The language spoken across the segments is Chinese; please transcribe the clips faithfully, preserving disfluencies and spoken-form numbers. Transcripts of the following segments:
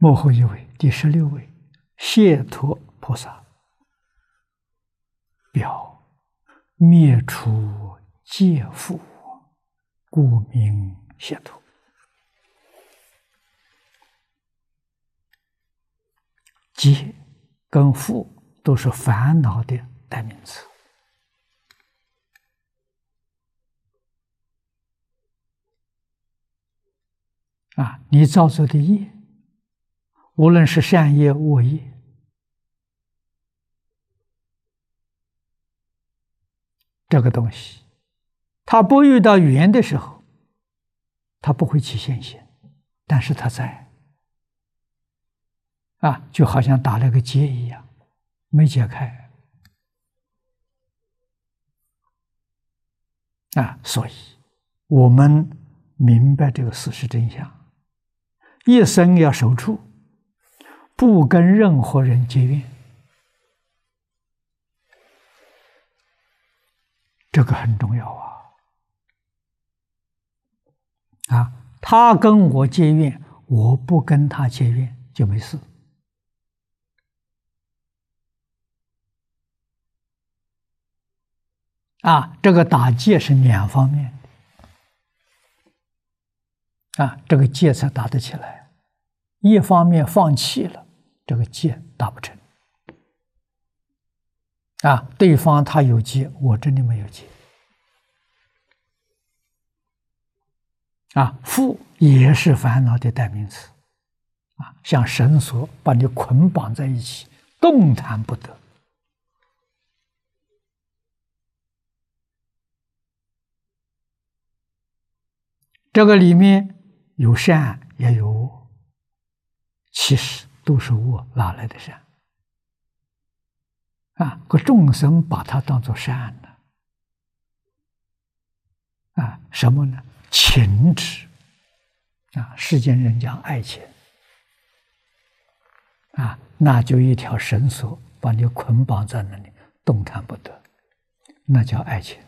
幕后一位，第十六位，解脱菩萨，表灭除界缚，故名解脱。界跟缚都是烦恼的代名词。啊，你造作的业，无论是善业恶业，这个东西，它不遇到缘的时候，它不会起现行，但是它在。啊，就好像打了个结一样，没解开。啊，所以我们明白这个事实真相，一生要守住，不跟任何人结怨，这个很重要啊！啊，他跟我结怨，我不跟他结怨就没事。啊，这个打戒是两方面的，啊，这个戒才打得起来。一方面放弃了，这个戒打不成。啊，对方他有戒，我这里没有戒。啊，缚也是烦恼的代名词。啊，像绳索把你捆绑在一起，动弹不得。这个里面有善也有恶，其实都是恶，哪来的善？啊，可众生把它当作善呢？啊，什么呢？情执。啊，世间人讲爱情。啊，那就一条绳索把你捆绑在那里，动弹不得，那叫爱情。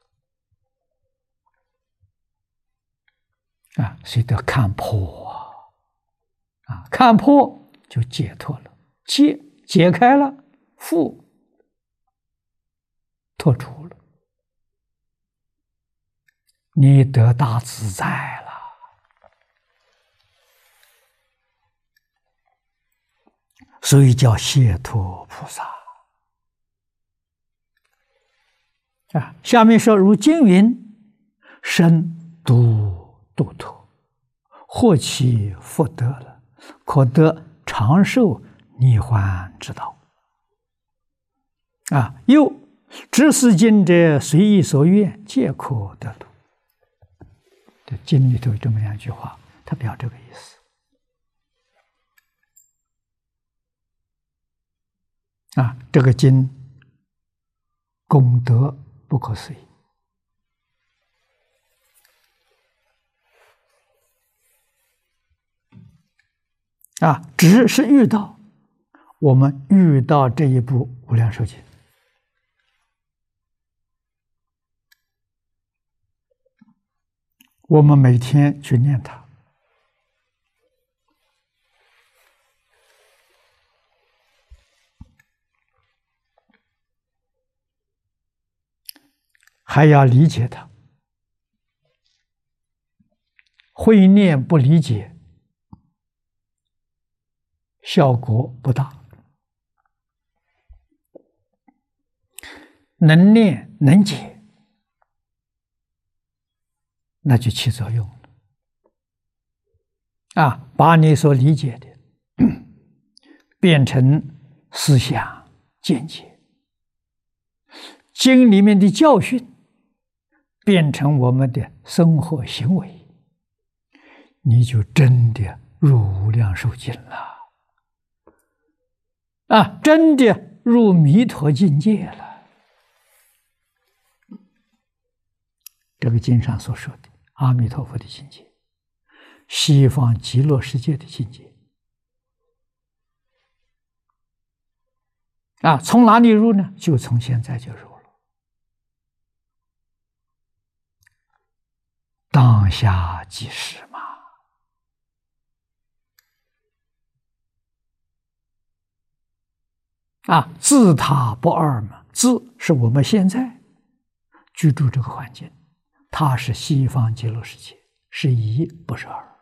啊，所以得看破啊！啊，看破就解脱了，解解开了，缚脱除了，你得大自在了。所以叫解脱菩萨。啊，下面说如经云：身度度脱，获其福德了，可得长寿涅槃之道。啊，又知是经者，随意所愿，皆可得度。这经里头有这么两句话，它表这个意思。啊，这个经功德不可思议。啊，只是遇到我们遇到这一部《无量寿经》，我们每天去念它，还要理解它。会念不理解，效果不大。能念能解，那就起作用了。啊，把你所理解的变成思想见解，经里面的教训变成我们的生活行为，你就真的入无量寿经了。啊，真的入弥陀境界了。这个经上所说的阿弥陀佛的境界，西方极乐世界的境界。啊，从哪里入呢？就从现在就入了。当下即是嘛。 啊，自他不二嘛，自是我们现在居住这个环境，它是西方极乐世界，是一不是二。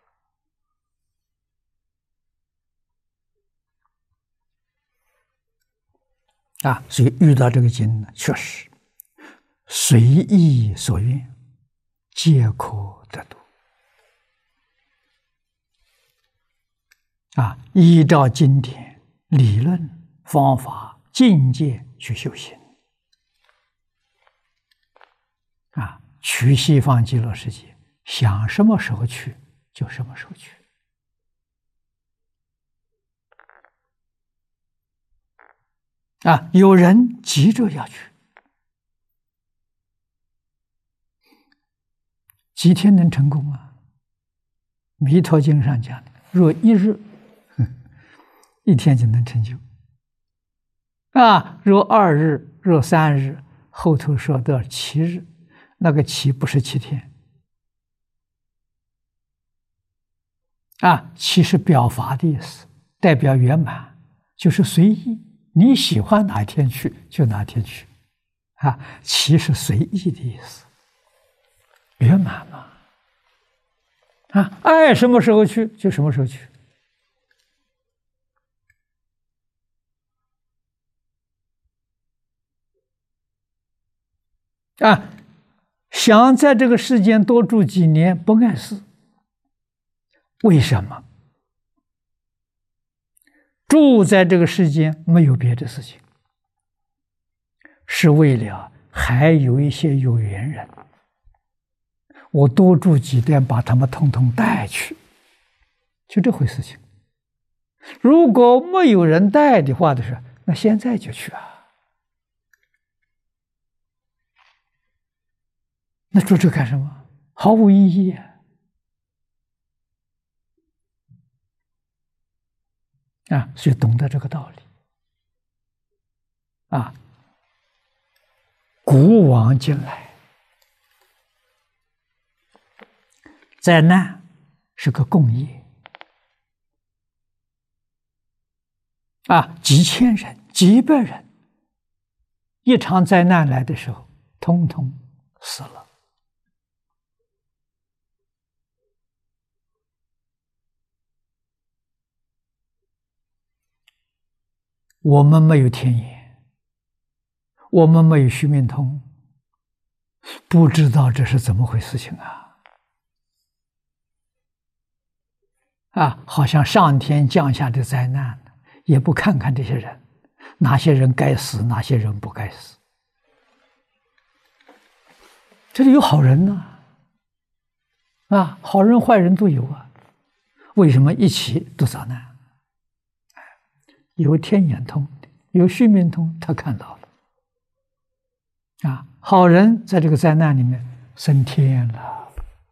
啊，所以遇到这个经呢，确实随意所愿，皆可得度。啊，依照经典理论方法境界去修行。啊，去西方极乐世界，想什么时候去就什么时候去。啊，有人急着要去，几天能成功啊？《弥陀经》上讲的，若一日，一天就能成就。啊，若二日，若三日，后头说到七日，那个七不是七天。啊，七是表法的意思，代表圆满，就是随意。你喜欢哪天去就哪天去，啊，七是随意的意思，圆满嘛，啊，爱什么时候去就什么时候去，啊，想在这个世间多住几年不碍事，为什么？住在这个世间没有别的事情，是为了还有一些有缘人，我多住几天，把他们统统带去，就这回事情。如果没有人带的话的是，那现在就去啊，那住这干什么？毫无意义啊！啊，所以懂得这个道理。啊，古往今来，灾难是个共业。啊，几千人、几百人，一场灾难来的时候，通通死了。我们没有天眼，我们没有须弥通，不知道这是怎么回事情啊！啊，好像上天降下的灾难，也不看看这些人，哪些人该死，哪些人不该死。这里有好人呢，啊，好人坏人都有啊，为什么一起都遭难？有天眼通，有须弥通，他看到了。啊，好人在这个灾难里面升天了，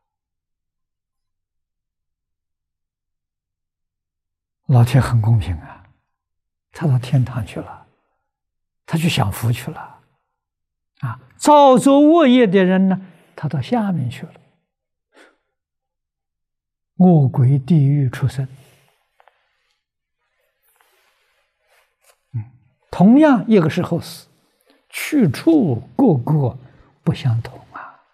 老天很公平啊，他到天堂去了，他去享福去了。啊，造作恶业的人呢，他到下面去了，恶鬼地狱出生。同样一个时候死，去处各个不相同啊！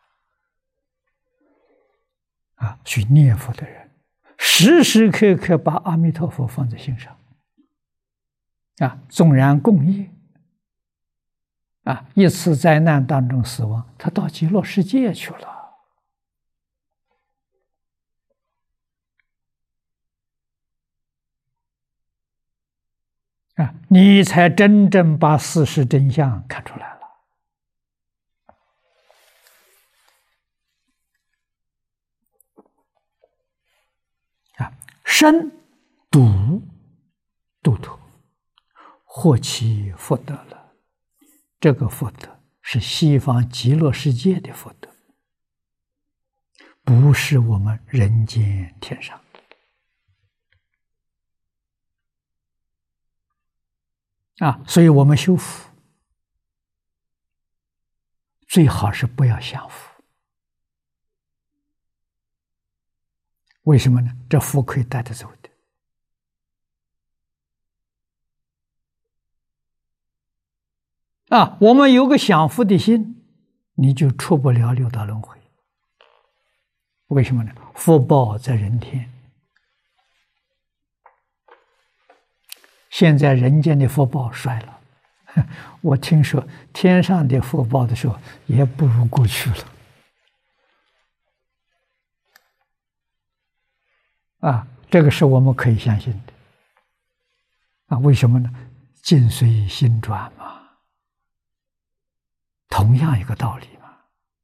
啊，去念佛的人，时时刻刻把阿弥陀佛放在心上。啊，纵然共业，啊，一次灾难当中死亡，他到极乐世界去了。啊，你才真正把事实真相看出来了。啊，身笃度脱，获其福德了。这个福德是西方极乐世界的福德，不是我们人间天上。啊，所以我们修福，最好是不要享福。为什么呢？这福可以带得走的。 啊，我们有个享福的心，你就出不了六道轮回。为什么呢？福报在人天。现在人间的福报衰了，我听说天上的福报的时候也不如过去了。啊，这个是我们可以相信的。啊，为什么呢？境随心转嘛，同样一个道理嘛。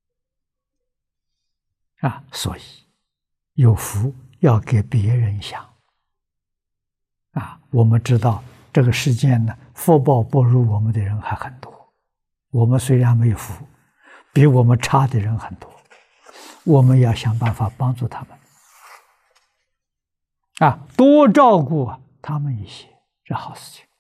啊，所以有福要给别人想。啊，我们知道这个世间呢，福报不如我们的人还很多。我们虽然没有福，比我们差的人很多，我们要想办法帮助他们。啊，多照顾他们一些，是好事情。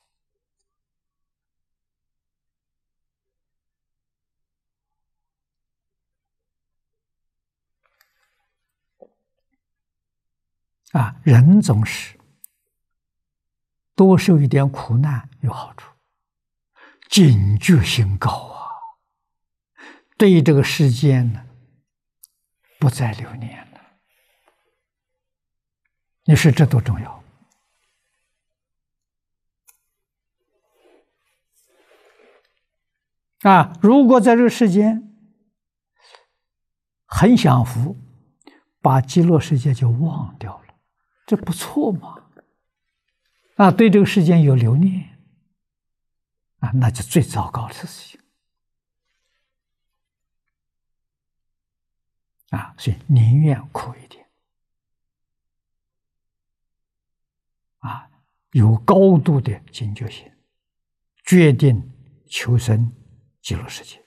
啊，人总是多受一点苦难有好处，警觉性高啊，对这个世间呢不再留念了。你说这多重要啊！如果在这个世间很享福，把极乐世界就忘掉了，这不错嘛！啊，对这个世间有留念啊，那就最糟糕的事情啊！所以宁愿苦一点啊，有高度的警觉性，决定求生极乐世界。